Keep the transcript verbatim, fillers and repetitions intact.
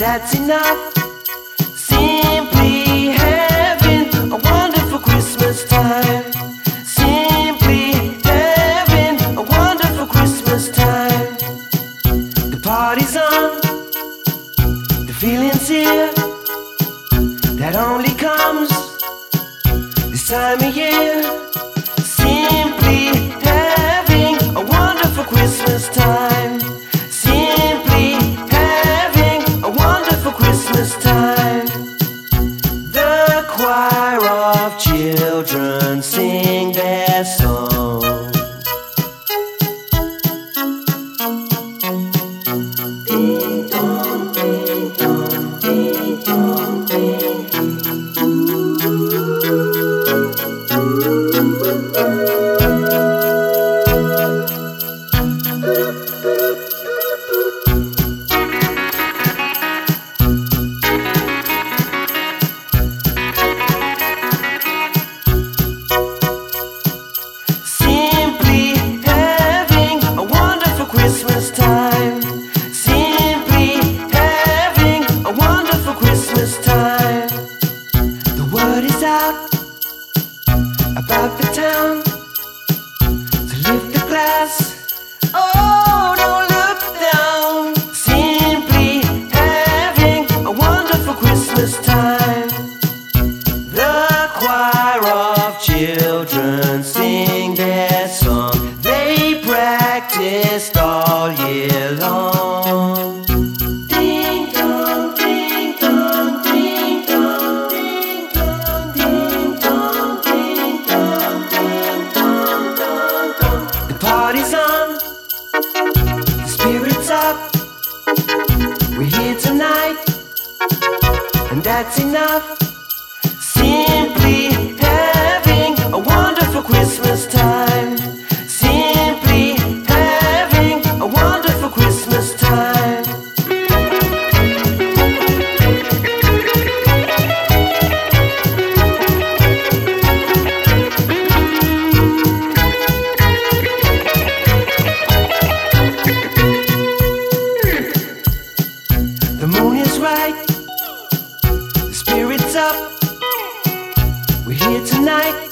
that's enough. Simply having a wonderful Christmas time. Simply having a wonderful Christmas time. The party's on, the feeling's here, that only comes this time of year. Simply having a wonderful Christmas time. Simply having a wonderful Christmas time. The choir of children sing their song. Ding dong, ding dong, ding dong, ding. Simply having a wonderful Christmas time. Simply having a wonderful Christmas time. The word is out about the town to lift the glass. Oh, don't look down. Simply having a wonderful Christmas time. The choir of children sing their song. They practiced all year long. Ding dong, ding dong, ding dong, ding dong, ding dong, ding dong, ding dong, dong, dong. The party's on, the spirit's up. We're here tonight, and that's enough. Simply having a wonderful Christmas time. Simply having a wonderful Christmas time. The moon is right, the spirit's up. We're here tonight,